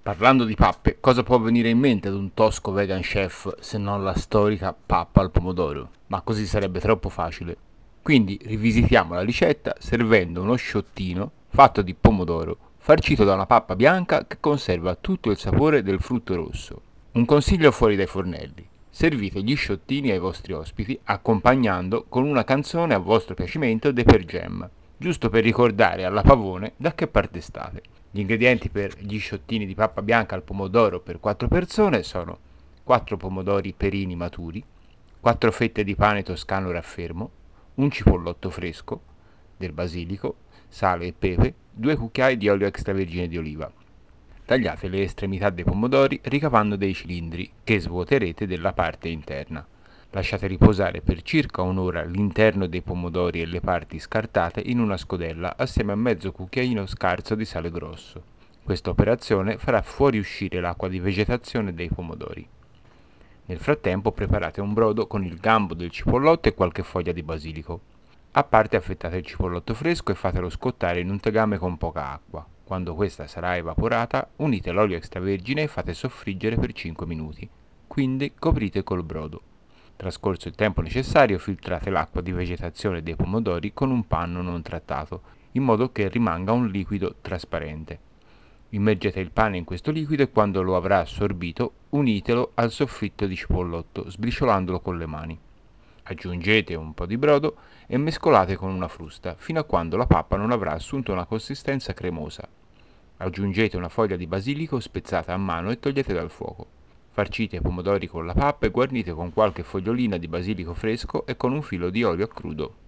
Parlando di pappe, cosa può venire in mente ad un tosco vegan chef se non la storica pappa al pomodoro? Ma così sarebbe troppo facile. Quindi rivisitiamo la ricetta servendo uno sciottino fatto di pomodoro, farcito da una pappa bianca che conserva tutto il sapore del frutto rosso. Un consiglio fuori dai fornelli. Servite gli sciottini ai vostri ospiti accompagnando con una canzone a vostro piacimento dei Per Jam, giusto per ricordare alla pavone da che parte state. Gli ingredienti per gli sciottini di pappa bianca al pomodoro per 4 persone sono 4 pomodori perini maturi, 4 fette di pane toscano raffermo, un cipollotto fresco, del basilico, sale e pepe, 2 cucchiai di olio extravergine di oliva. Tagliate le estremità dei pomodori ricavando dei cilindri che svuoterete della parte interna. Lasciate riposare per circa un'ora l'interno dei pomodori e le parti scartate in una scodella assieme a mezzo cucchiaino scarso di sale grosso. Questa operazione farà fuoriuscire l'acqua di vegetazione dei pomodori. Nel frattempo preparate un brodo con il gambo del cipollotto e qualche foglia di basilico. A parte affettate il cipollotto fresco e fatelo scottare in un tegame con poca acqua. Quando questa sarà evaporata, unite l'olio extravergine e fate soffriggere per 5 minuti. Quindi coprite col brodo. Trascorso il tempo necessario, filtrate l'acqua di vegetazione dei pomodori con un panno non trattato, in modo che rimanga un liquido trasparente. Immergete il pane in questo liquido e quando lo avrà assorbito, unitelo al soffritto di cipollotto, sbriciolandolo con le mani. Aggiungete un po' di brodo e mescolate con una frusta, fino a quando la pappa non avrà assunto una consistenza cremosa. Aggiungete una foglia di basilico spezzata a mano e togliete dal fuoco. Farcite i pomodori con la pappa e guarnite con qualche fogliolina di basilico fresco e con un filo di olio a crudo.